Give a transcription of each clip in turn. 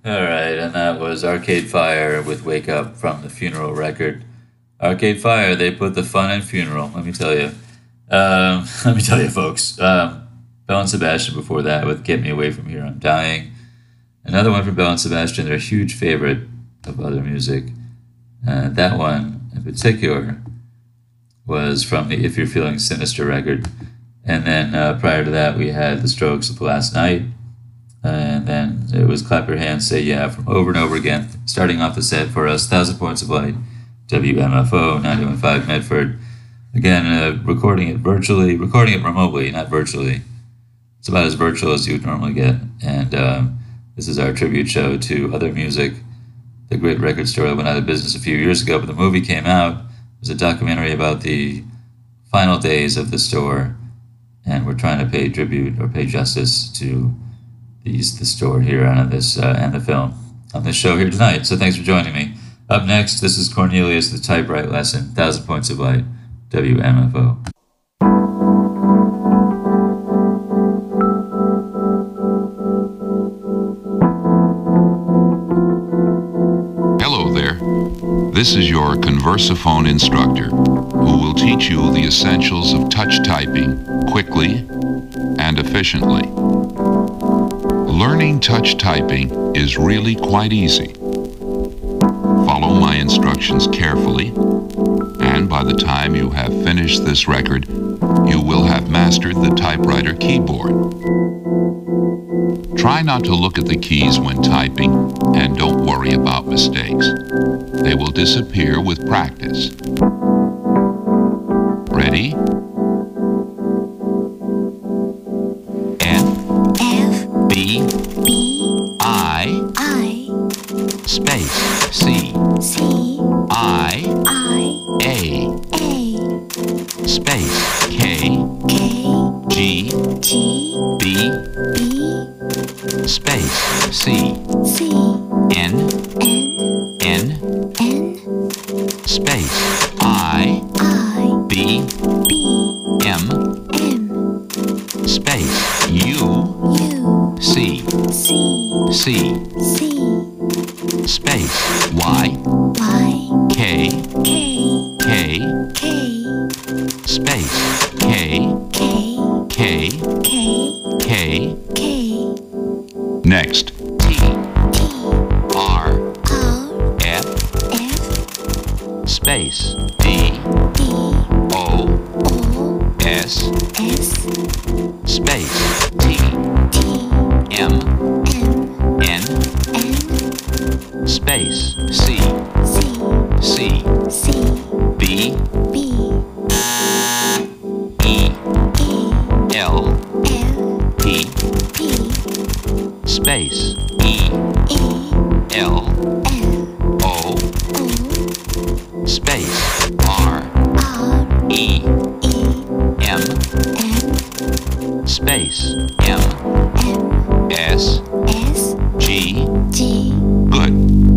All right, and that was Arcade Fire with Wake Up from the Funeral record. Arcade Fire, they put the fun in funeral, let me tell you. Let me tell you, folks. Bell and Sebastian before that with Get Me Away From Here, I'm Dying. Another one from Bell and Sebastian, they're a huge favorite of other music. That one in particular was from the If You're Feeling Sinister record. And then prior to that, we had The Strokes with Last Night. And then it was Clap Your Hands, Say Yeah from Over and Over Again. Starting off the set for us, 1,000 Points of Light, WMFO, 91.5 Medford. Again, recording it remotely, not virtually. It's about as virtual as you would normally get. And this is our tribute show to Other Music, the great record store that went out of business a few years ago, but the movie came out. It was a documentary about the final days of the store, and we're trying to pay tribute or pay justice to the store here on this and the film on this show here tonight. So thanks for joining me. Up next, this is Cornelius, the Typewrite Lesson, 1,000 Points of Light, WMFO. Hello there. This is your Conversaphone instructor who will teach you the essentials of touch typing quickly and efficiently. Learning touch typing is really quite easy. Follow my instructions carefully, and by the time you have finished this record, you will have mastered the typewriter keyboard. Try not to look at the keys when typing, and don't worry about mistakes. They will disappear with practice. Ready? Space C I A space K G B space C N space I B M space U C space Y K space K next T R F space D O S space T M N space C B E L P space E L O space R E M space M S G. Good.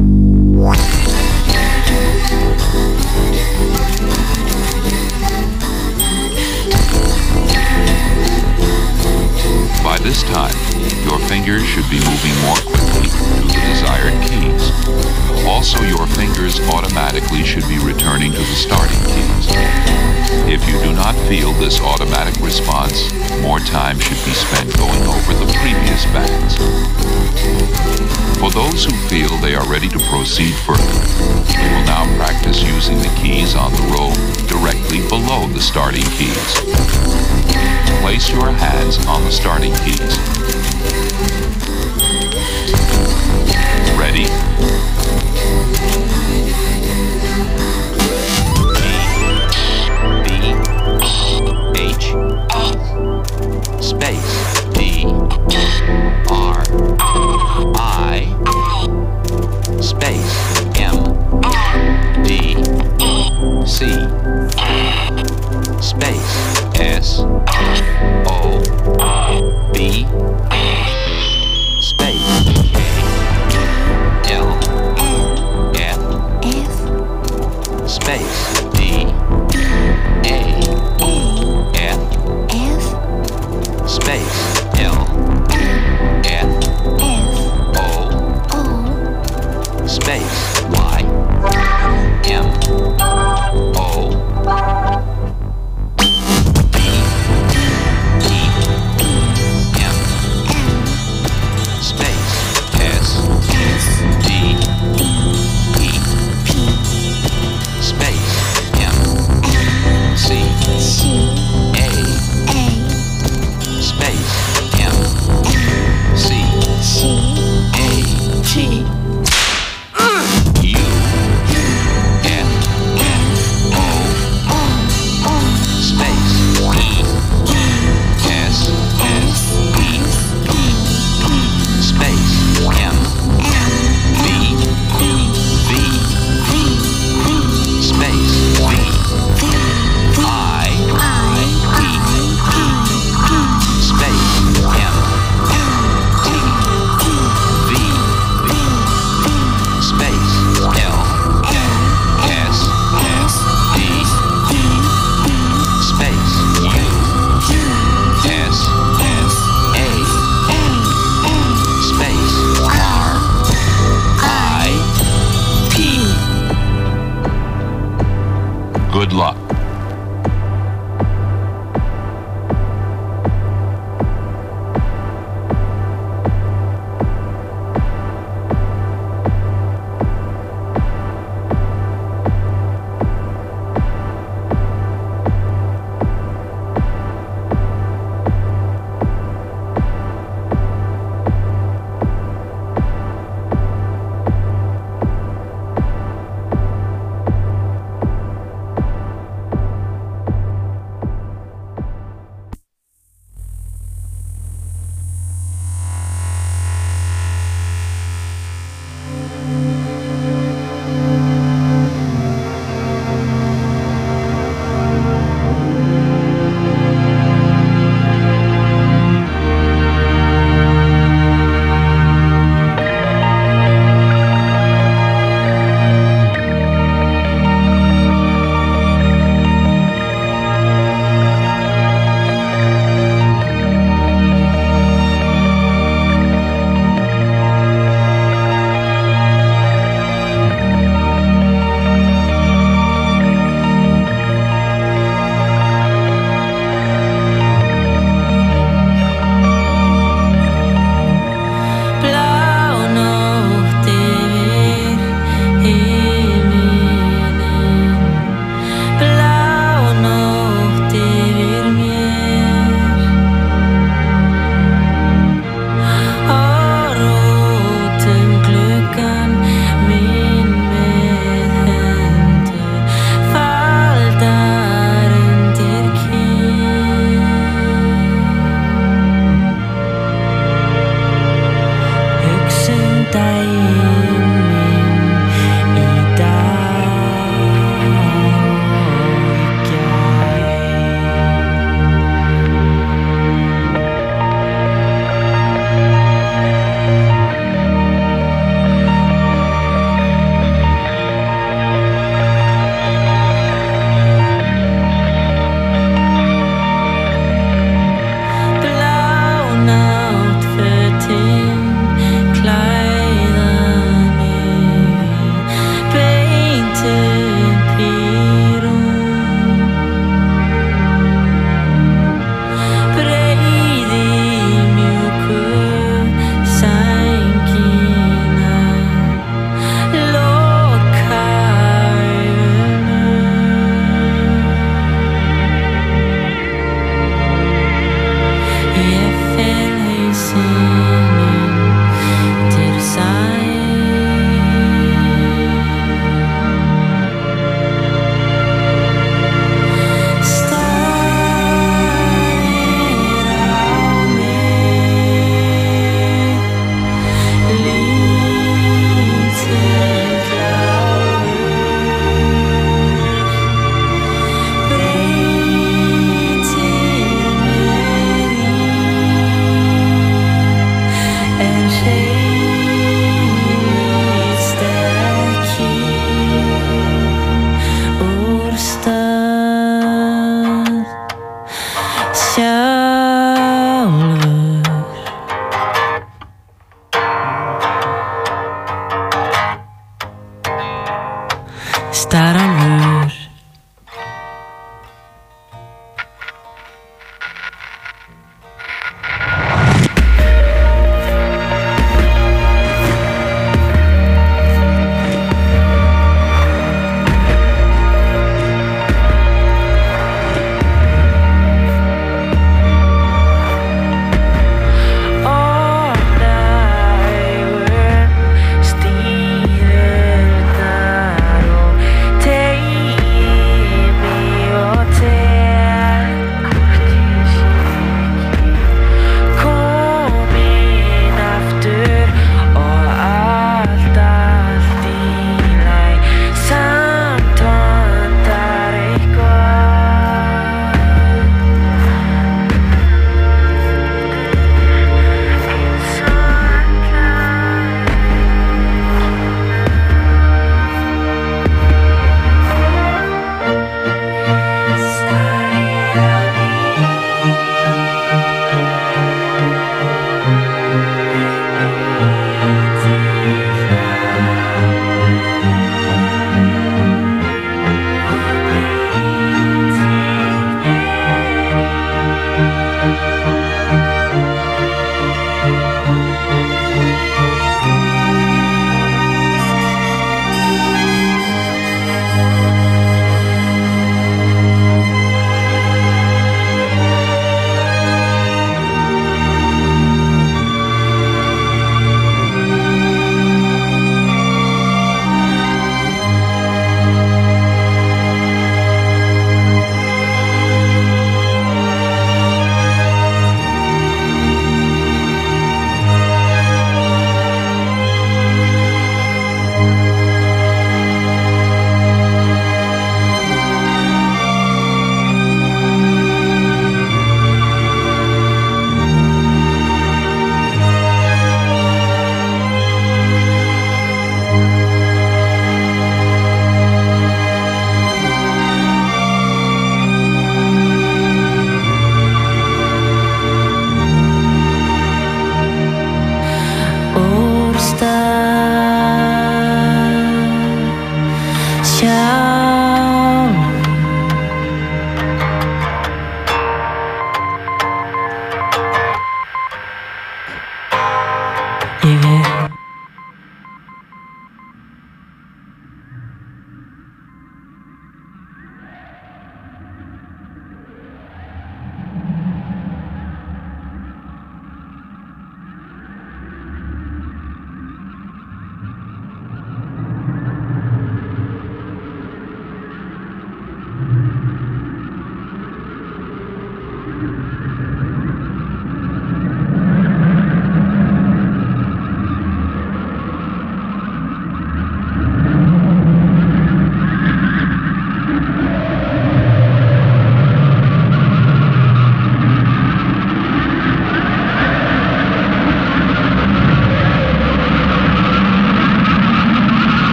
By this time, your fingers should be moving more quickly to the desired keys. Also, your fingers automatically should be returning to the starting keys. If you do not feel this automatic response, more time should be spent going over the previous bands. For those who feel they are ready to proceed further, we will now practice using the keys on the row directly below the starting keys. Place your hands on the starting keys. Ready? B, H, space, D, R, I, space, M, D, C, space, S, O, B,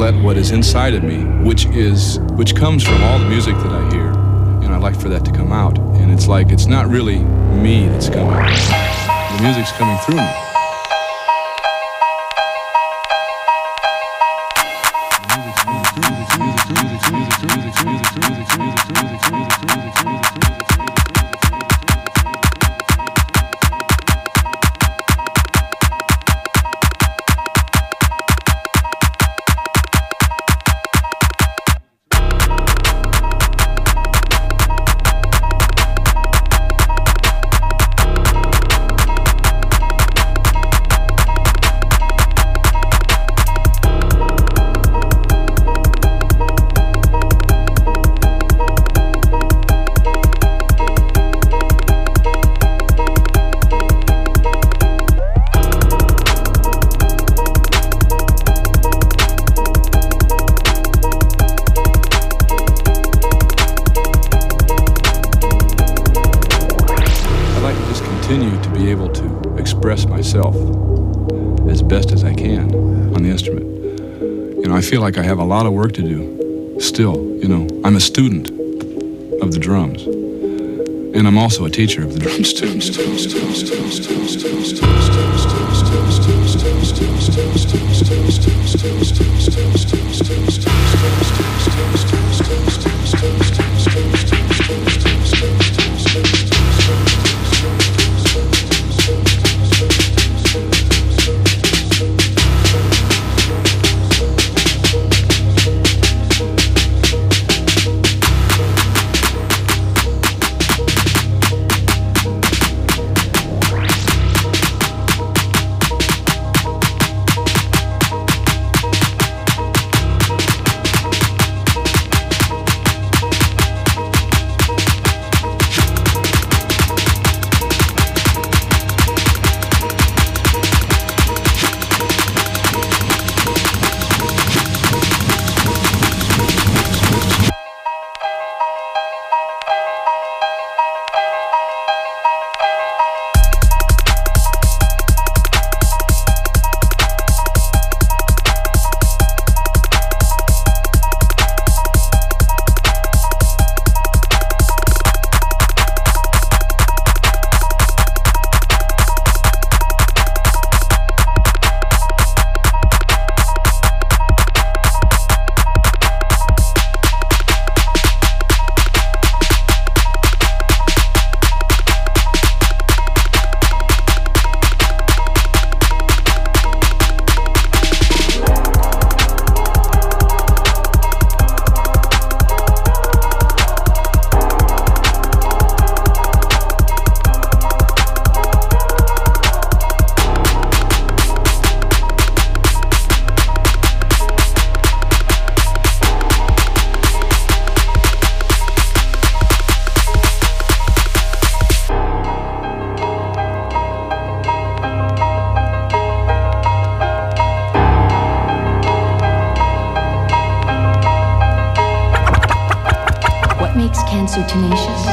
let what is inside of me, which comes from all the music that I hear, and I like for that to come out. And it's like, it's not really me that's coming. The music's coming through me. Myself as best as I can on the instrument. You know, I feel like I have a lot of work to do still. You know, I'm a student of the drums, and I'm also a teacher of the drums too. Cancer tenacious.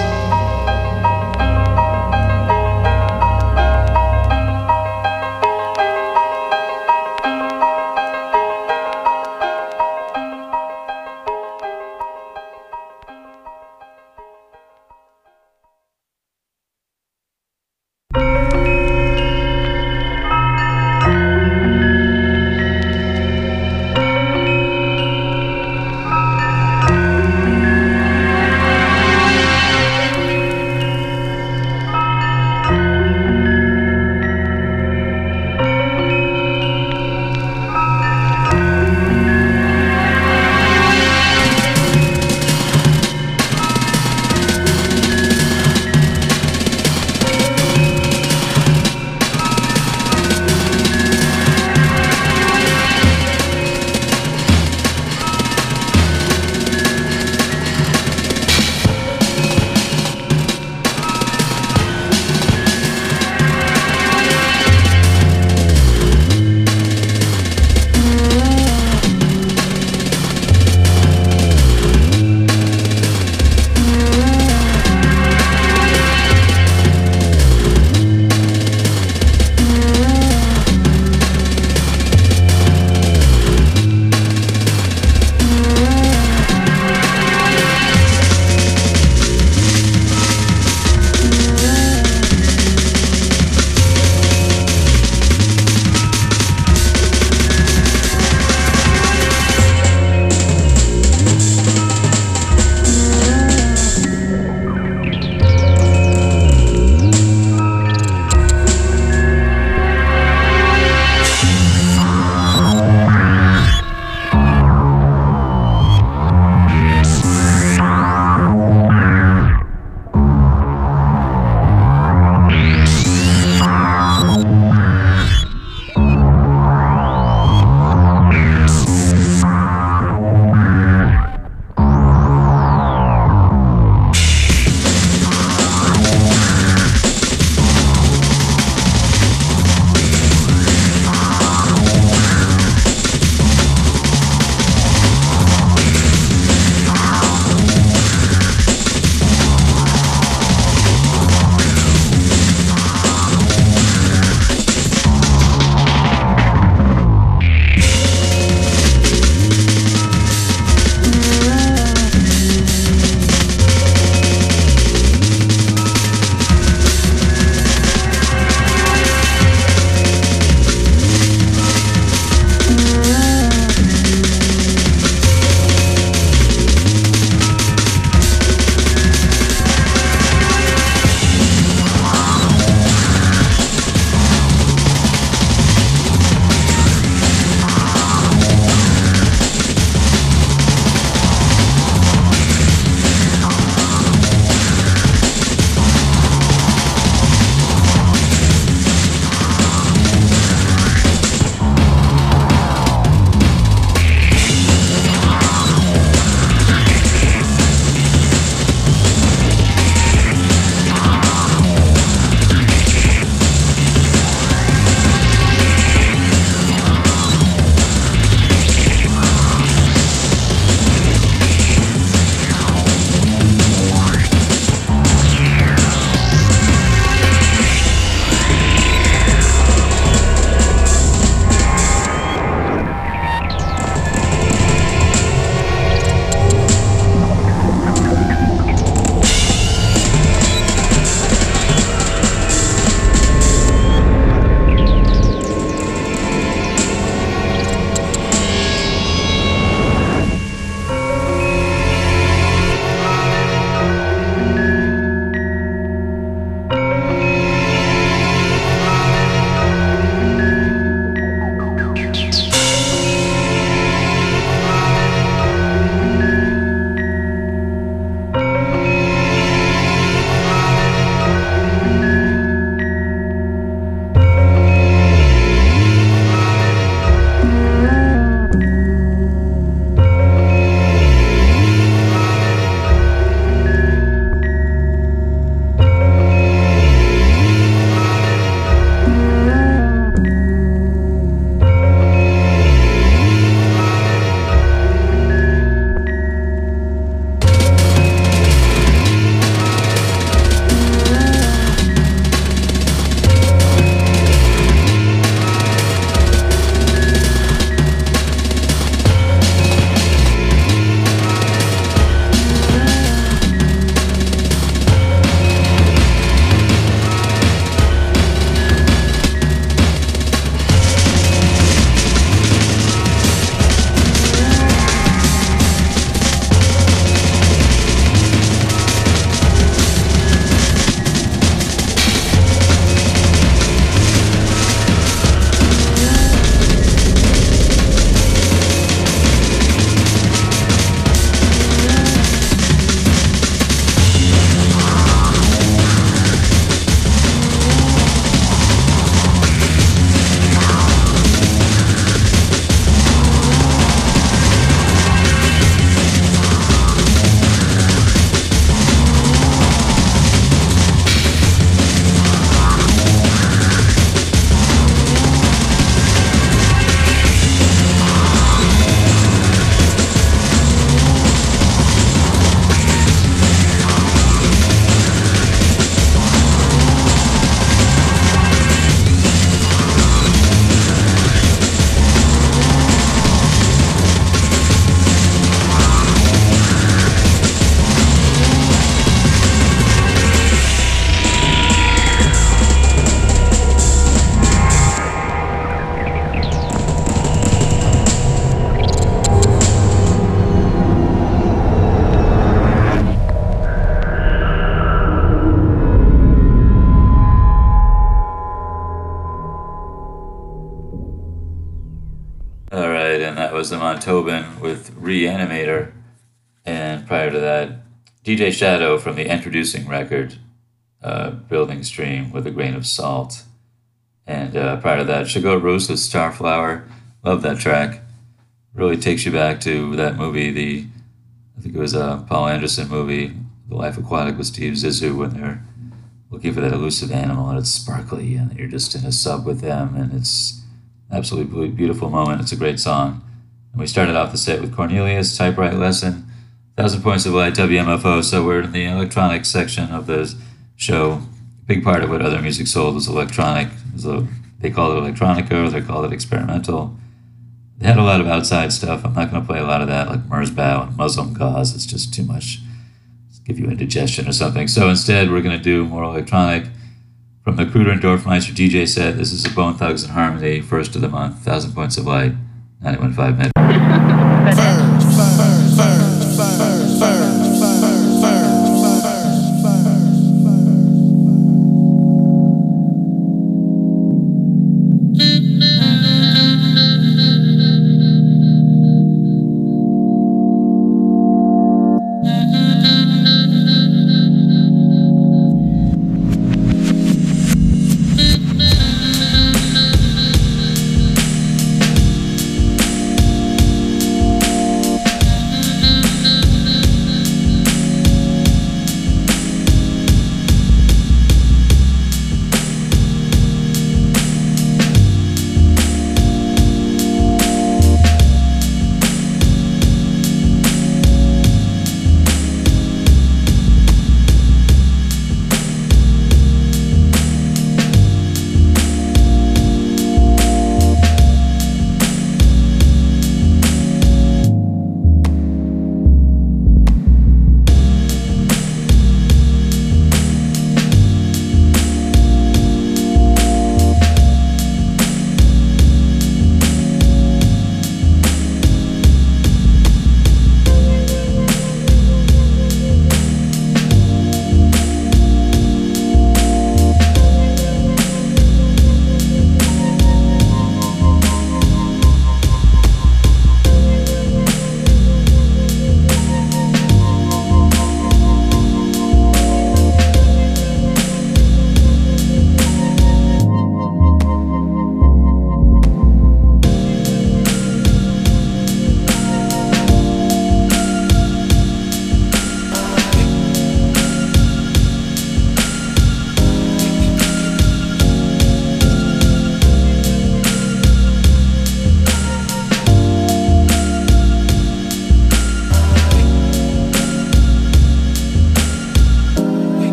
was them on Tobin with Reanimator, and prior to that, DJ Shadow from the Introducing record, Building Stream with a Grain of Salt. And prior to that, Shagot Roos with Starflower. Love that track. Really takes you back to that movie, I think it was a Paul Anderson movie, The Life Aquatic with Steve Zissou, when they're looking for that elusive animal and it's sparkly and you're just in a sub with them and it's an absolutely beautiful moment. It's a great song. And we started off the set with Cornelius, Typewriter Lesson, 1,000 Points of Light, WMFO, so we're in the electronic section of the show. A big part of what Other Music Sold was electronic. They call it electronica, or they call it experimental. They had a lot of outside stuff. I'm not going to play a lot of that, like Merzbow and Muslim Gauze. It's just too much. It's give you indigestion or something. So instead, we're going to do more electronic. From the Kruder and Dorfmeister DJ set, this is a Bone Thugs and Harmony, first of the month, 1,000 Points of Light, 91.5 Med.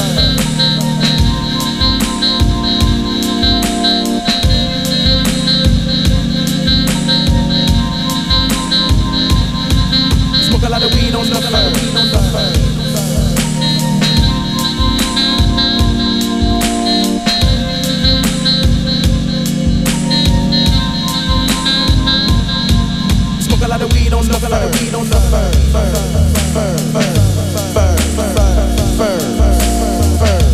Smoke a lot of weed on the fur. Smoke a lot of weed on the fur. Fur.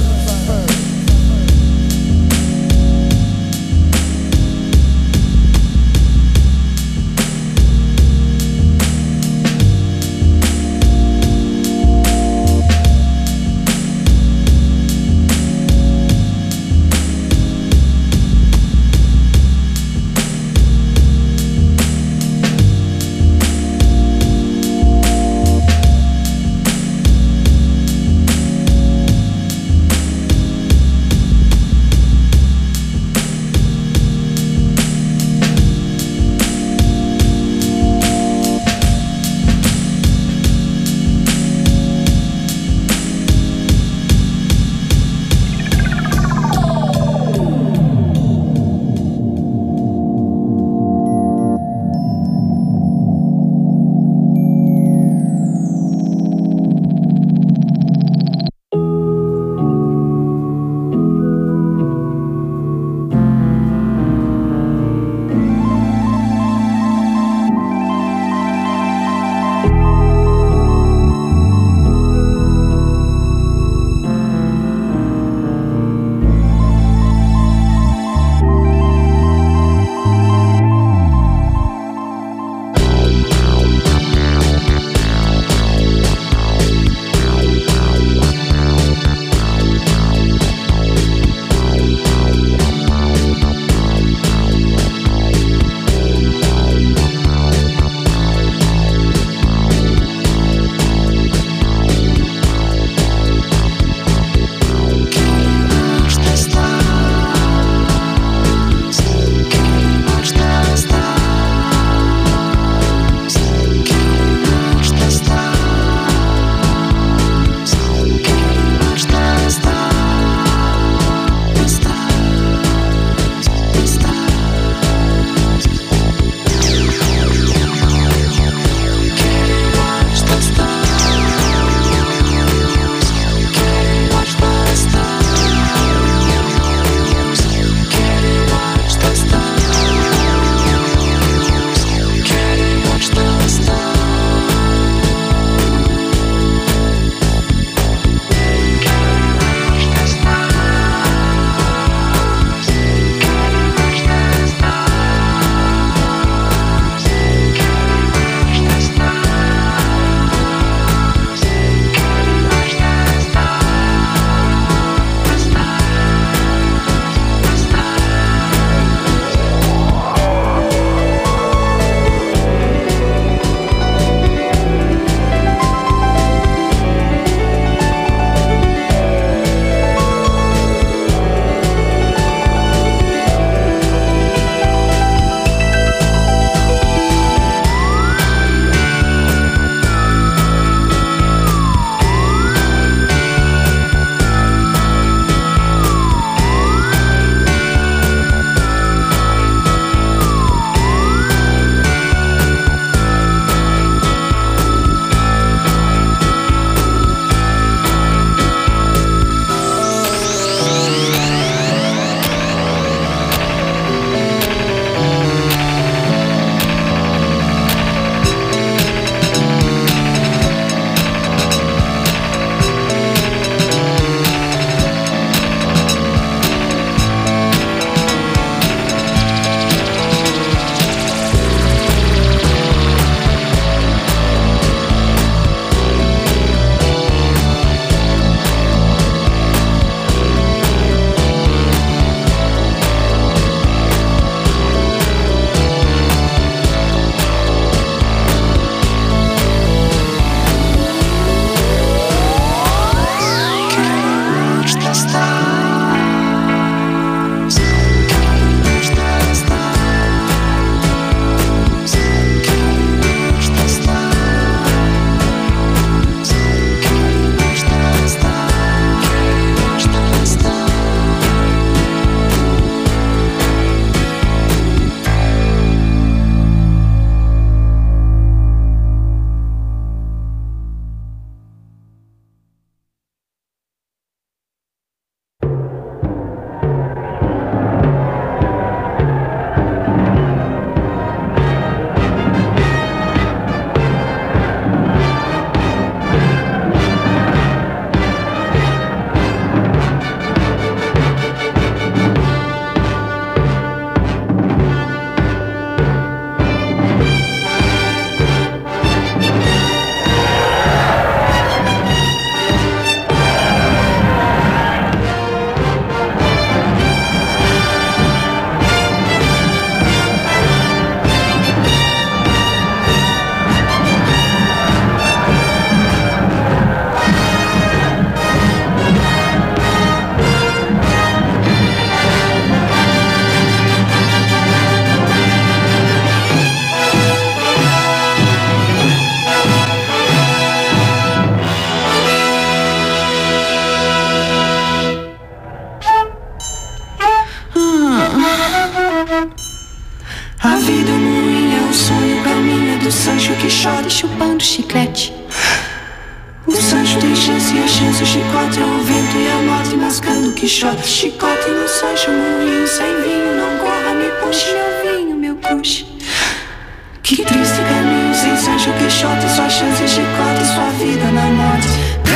chupando chiclete. O Sancho tem chance e a chance, o chicote é o vento e a morte mascando quixote. Chicote no Sancho, moinho sem vinho, não corra, me puxe meu vinho, meu crush. Que triste caminho sem Sancho, quixote, sua chance, chicote, sua vida na morte.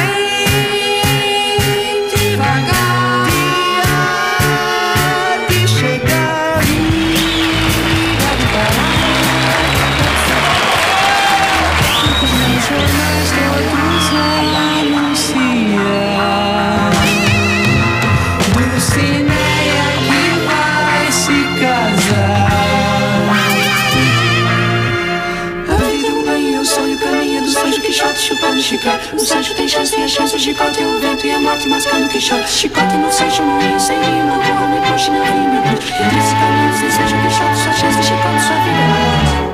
Vem devagar, de chegar e parar. Nos jornais todos anunciam Dulcinea que vai se casar. A vida muda e eu sonho o caminho do Sancho Quixote chupando chiclete. O Sancho tem chance e a chance, o chicote é o vento e a morte mascando quixote. Chicote no Sancho, no rio, sem vinho, não corra, me puxe, meu vinho, meu puxe. Que triste caminho sem Sancho Quixote, sua chance, chicote, sua vida na morte.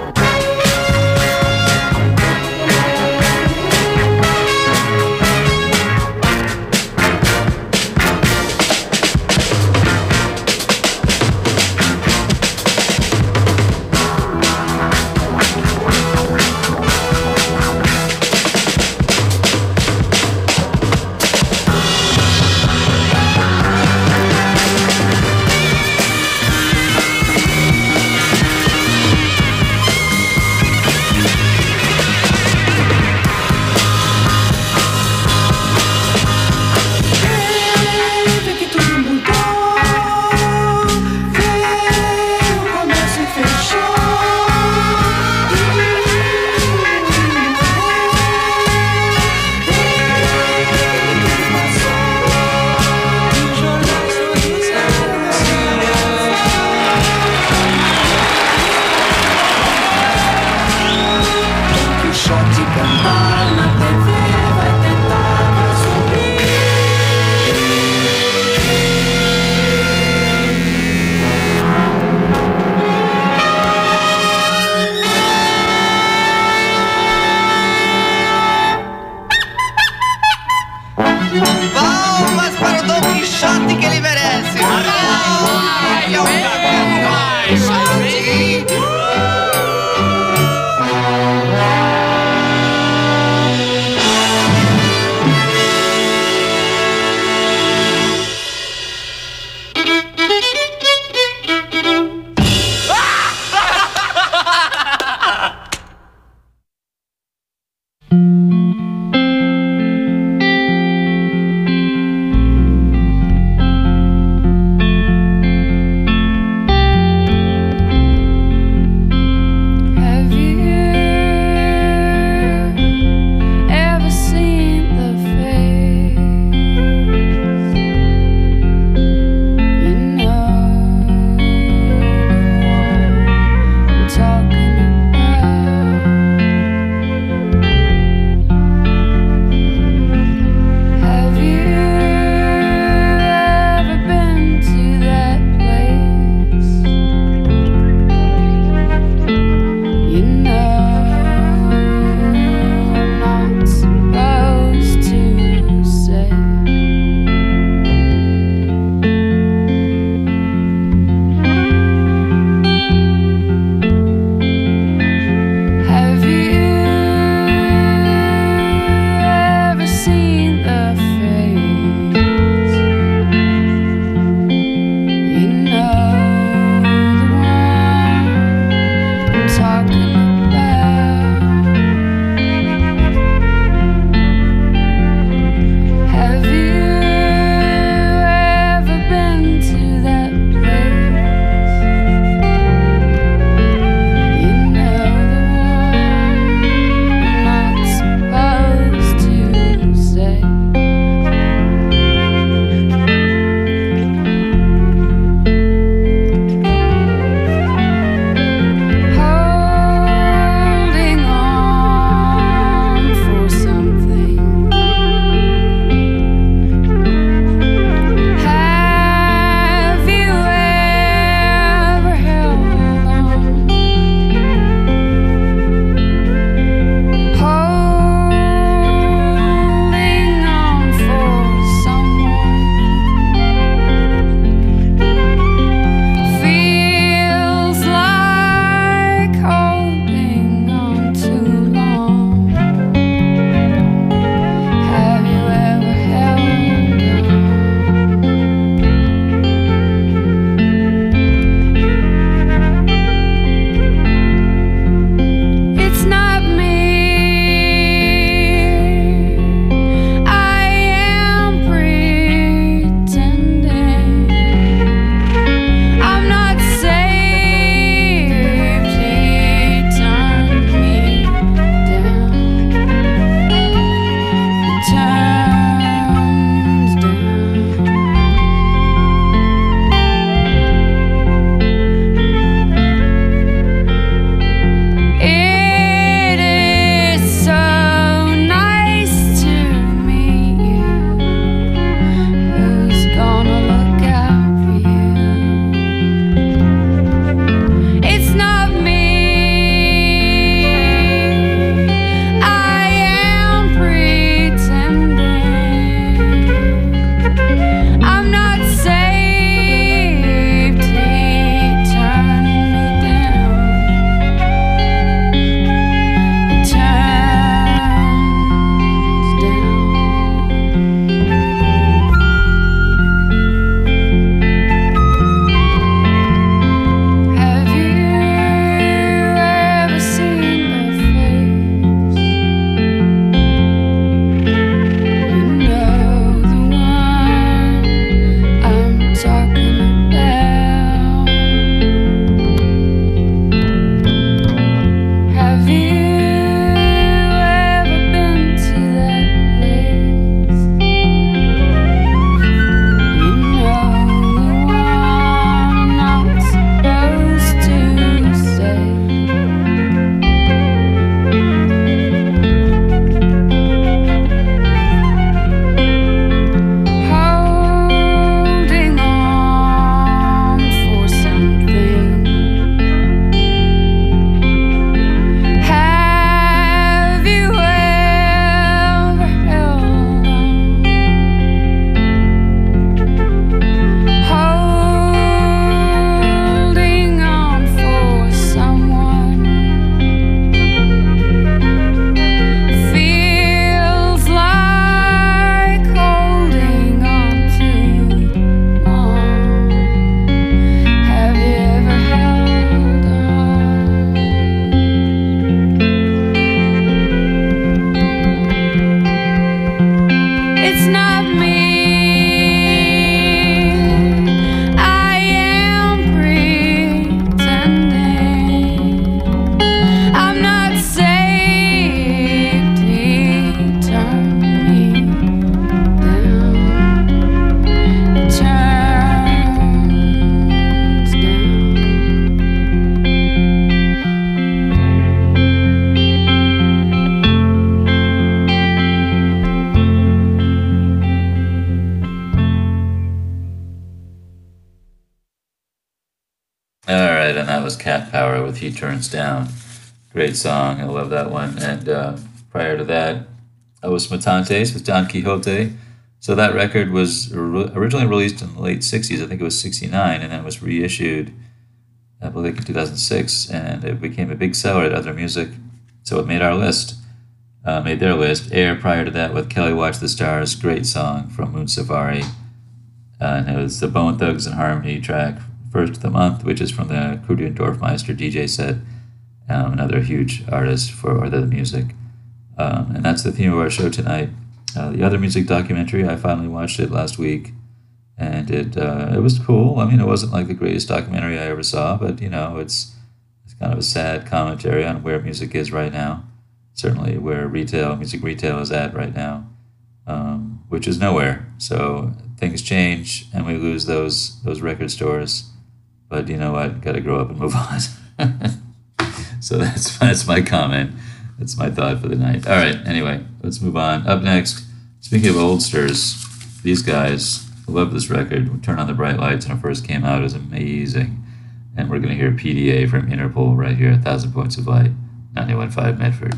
All right, and that was Cat Power with He Turns Down. Great song. I love that one. And prior to that, I was Mutantes with Don Quixote. So that record was originally released in the late 60s. I think it was 69, and then was reissued, I believe, in 2006. And it became a big seller at Other Music. So it made our list, made their list. Air prior to that with Kelly Watch the Stars. Great song from Moon Safari. And it was the Bone Thugs and Harmony track, First of the Month, which is from the Kruger Dorfmeister DJ set, another huge artist for the music. And that's the theme of our show tonight. The Other Music documentary, I finally watched it last week, and it was cool. I mean, it wasn't like the greatest documentary I ever saw, but, you know, it's kind of a sad commentary on where music is right now, certainly where music retail is at right now, which is nowhere. So things change, and we lose those record stores. But you know what? Got to grow up and move on. So that's my comment. That's my thought for the night. All right. Anyway, let's move on. Up next, speaking of oldsters, these guys love this record. Turn on the Bright Lights when it first came out. It was amazing. And we're going to hear PDA from Interpol right here at 1,000 Points of Light, 91.5 Medford.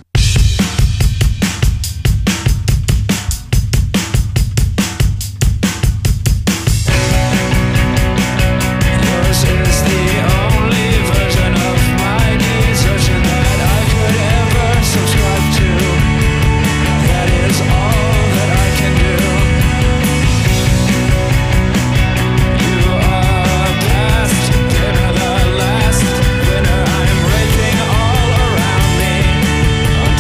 All around me.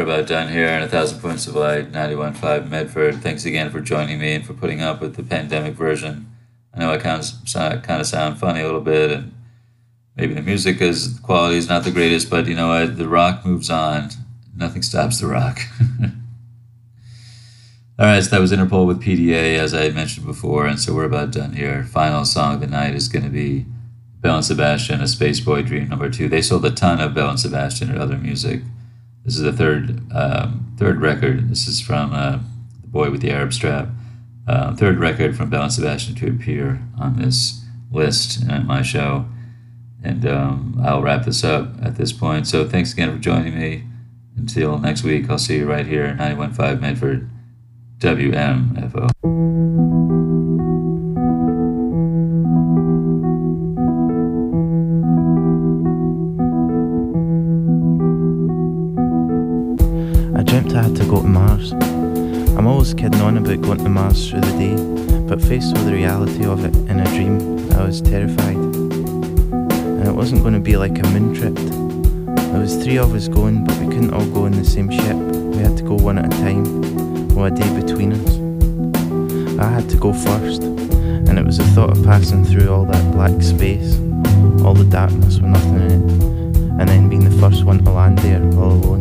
about done here on 1,000 Points of Light, 91.5 Medford. Thanks again for joining me and for putting up with the pandemic version. I know I kind of sound funny a little bit, and maybe the music quality is not the greatest, but you know what? The rock moves on. Nothing stops the rock. All right, so that was Interpol with PDA, as I had mentioned before, and so we're about done here. Final song of the night is going to be Belle and Sebastian, A Spaceboy Dream #2. They sold a ton of Belle and Sebastian and other music. This is the third record. This is from The Boy with the Arab Strap. Third record from Belle and Sebastian to appear on this list and my show. And I'll wrap this up at this point. So thanks again for joining me. Until next week, I'll see you right here, 91.5 Medford, WMFO. I dreamt I had to go to Mars. I'm always kidding on about going to Mars through the day, but faced with the reality of it in a dream, I was terrified. And it wasn't going to be like a moon trip. There was 3 of us going, but we couldn't all go in the same ship. We had to go one at a time, with a day between us. I had to go first, and it was the thought of passing through all that black space, all the darkness with nothing in it, and then being the first one to land there all alone.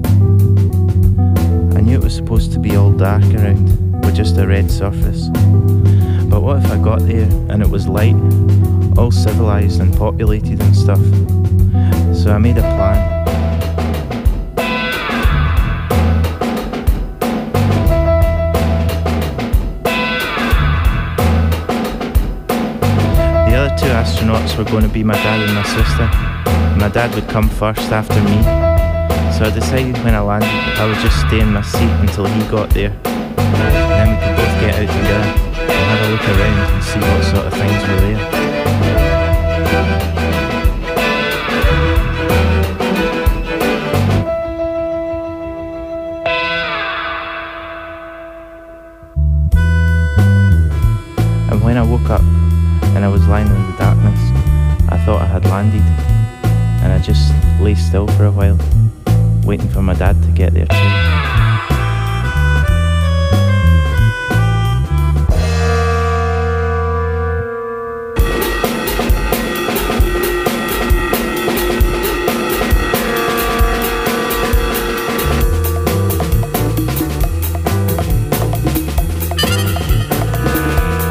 I knew it was supposed to be all dark around, with just a red surface. But what if I got there and it was light, all civilised and populated and stuff? So I made a plan. The other 2 astronauts were going to be my dad and my sister. My dad would come first after me. So I decided when I landed I would just stay in my seat until he got there. And then we could both get out together and have a look around and see what sort of things were there. And when I woke up and I was lying in the darkness, I thought I had landed, and I just lay still for a while, waiting for my dad to get there too.